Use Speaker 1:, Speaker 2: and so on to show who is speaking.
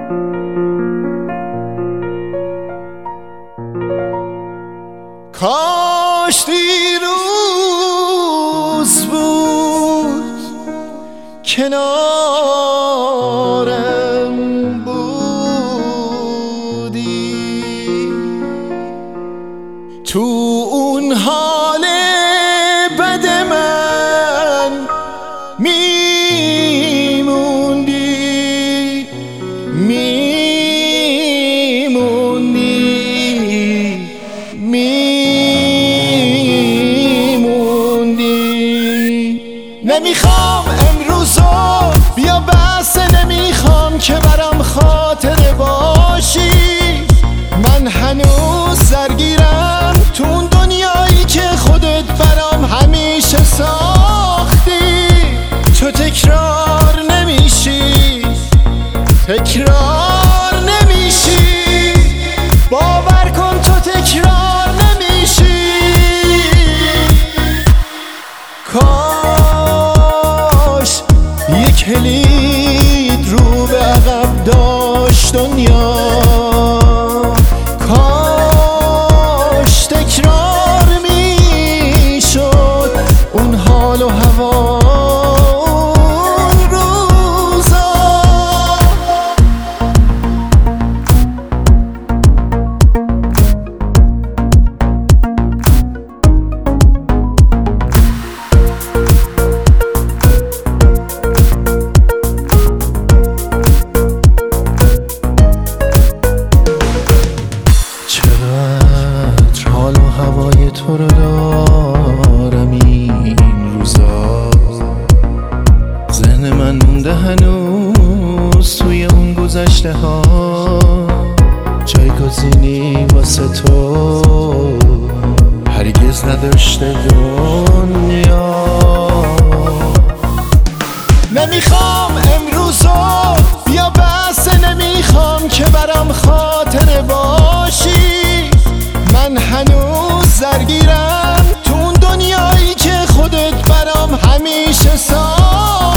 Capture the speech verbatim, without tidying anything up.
Speaker 1: کاش دیروز بود کنارم بودی، تو اون حال بد من میموندی میموندی میموندی نمیخوام امروزو بیا بس، نمیخوام که برام خاطره باشی. من هنوز درگیرم تو اون دنیایی که خودت برام همیشه ساختی. تو تکرار نمیشی، تکرار نمیشی، باور کن تو تکرار نمیشی. کاش یک کلید رو به عقب داشت دنیا، کاش تکرار میشد اون حال و هوا اون روزا. چقدر حال و هوای تو رو دارم این روزا، ذهن من مونده هنوز توی اون گذشته ها. جایگزینی واسه تو هرگز نداشته دنیا. نمیخوام امروزو بیا بس، نمیخوام که برام خاطره باشی. من هنوز درگیرم تو اون دنیایی که خودت برام همیشه ساختی.